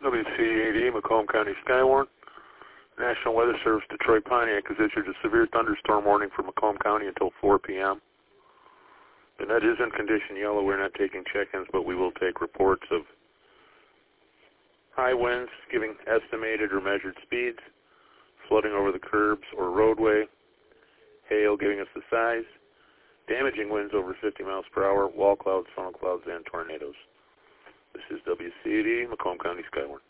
WCAD, Macomb County Skywarn. National Weather Service, Detroit Pontiac has issued a severe thunderstorm warning for Macomb County until 4 p.m. The net is in condition yellow. We're not taking check-ins, but we will take reports of high winds giving estimated or measured speeds, flooding over the curbs or roadway, hail giving us the size, damaging winds over 50 miles per hour, wall clouds, funnel clouds, and tornadoes. This is WCAD, Macomb County Skywarn.